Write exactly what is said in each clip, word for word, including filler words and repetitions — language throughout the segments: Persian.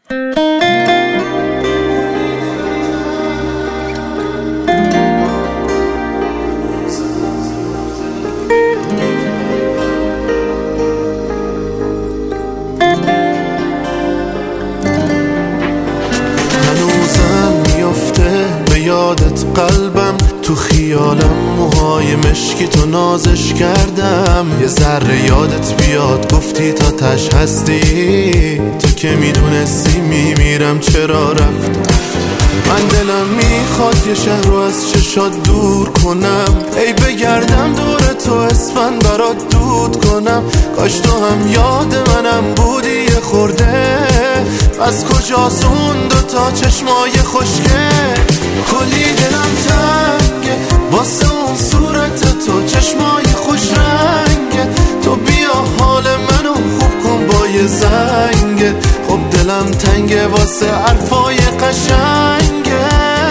یادت قلبم تو خیالم موهای مشکی تو نازش کردم، یه ذره یادت بیاد گفتی تا تش هستی، تو که میدونستی میمیرم چرا رفت. من دلم میخواد یه شهر رو از چشات دور کنم، ای بگردم دور تو اسفن برات دود کنم، کاش تو هم یاد منم بودی یه خورده، از کجاست اون دوتا چشمای خوشگه، کلی دلم تنگه واسه اون صورت تو چشمای خوش رنگه، تو بیا حال منو خوب کن با یه زنگه، خب دلم تنگه واسه حرفای قشنگه،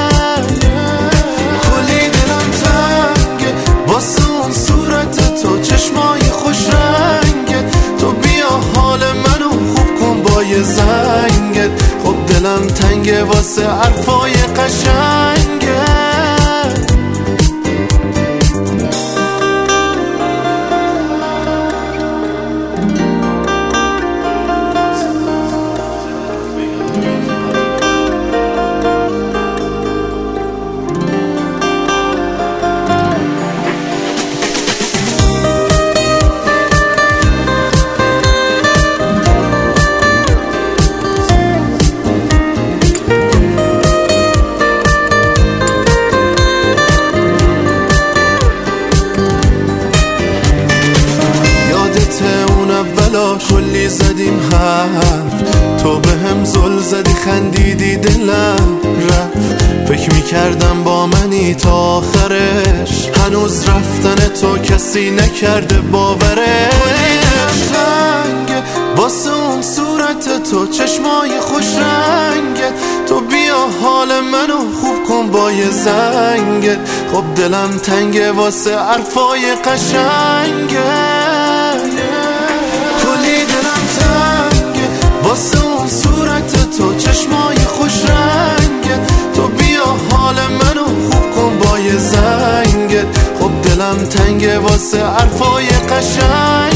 کلی دلم تنگه واسه اون صورت تو چشمای خوش رنگه، تو بیا حال منو خوب کن با یه زنگه، خب دلم تنگه واسه حرفای قشنگه. کلی زدیم حرف، تو به هم زل زدی خندیدی دلم رفت، فکر میکردم با منی تا آخرش، هنوز رفتن تو کسی نکرده باوره، کلی تنگه واسه اون صورت تو چشمای خوش رنگه، تو بیا حال منو خوب کن با یه زنگه، خب دلم تنگه واسه حرفای قشنگه، واسه اون صورت تو چشمای خوش رنگه، تو بیا حال منو خوب کن با یه زنگه، خب دلم تنگه واسه حرفای قشنگ.